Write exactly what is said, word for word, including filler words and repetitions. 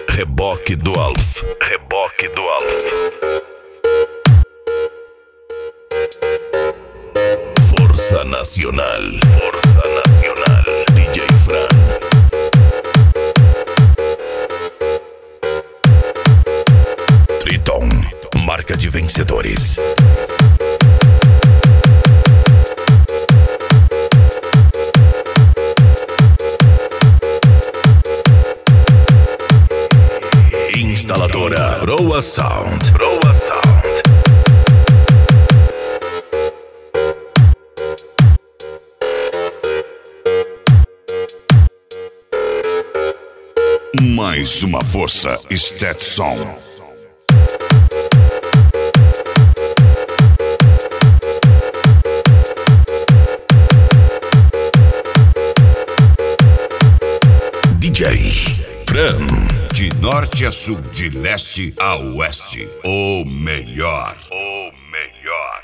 Reboque do Alf. Reboque do Alf. Força Nacional. Força Nacional. D J Fran. Triton, marca de vencedores. Instaladora Proa Sound. Proa Sound. Mais uma força Stetson. D J Fran. De norte a sul, de leste a oeste, o melhor.